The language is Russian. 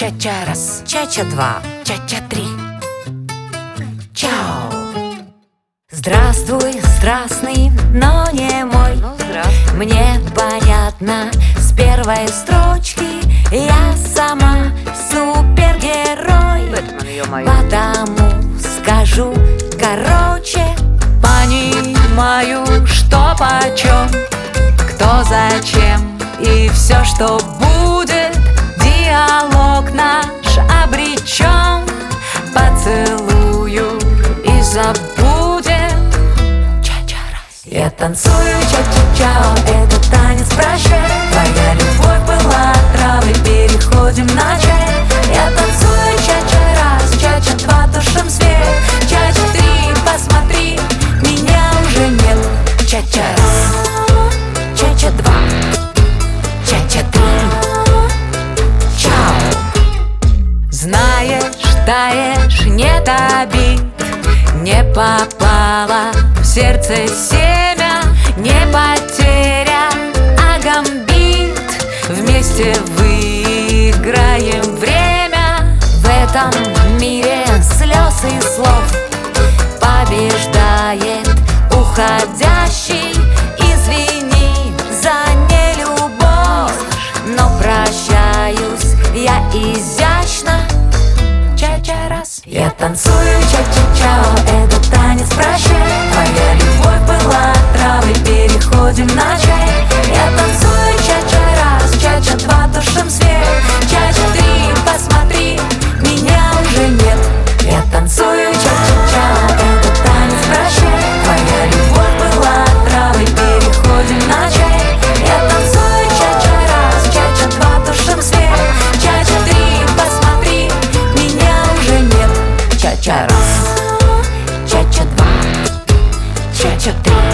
Ча-ча раз, ча-ча два, ча-ча три. Чао! Здравствуй, страстный, но не мой. Мне понятно с первой строчки. Я сама супергерой. Потому скажу короче. Понимаю, что почем, кто зачем и все, что будет. Диалог наш обречен. Поцелую и забудем. Ча-ча раз. Я танцую ча-ча-чао, это танец прощай. Твоя любовь была травой, переходим на чай. Я танцую ча-ча раз, ча-ча два, тушим свет. Ча-ча три, посмотри, меня уже нет. Ча-ча раз, ча-ча два, ча-ча три. Знаешь, таешь, нет обид. Не попала в сердце семя. Не потеря, а гамбит. Вместе выиграем время. В этом мире слез и слов побеждает уходящий. Извини за нелюбовь, но прощаюсь я изящно. Ча-ча раз. Я танцую ча-ча-чао, это танец прощай. Твоя любовь была травой, переходим на чай. Я танцую ча-ча раз, ча-ча два, тушим свет. Ча-ча три, посмотри, меня уже нет. Я танцую ча-ча-чао, это танец прощай. Твоя любовь была травой, переходим на чай. Я танцую ча-ча раз, ча-ча два, тушим свет. Ча-ча три, посмотри, меня уже нет. Ча-ча раз, ча-ча два, ча-ча три.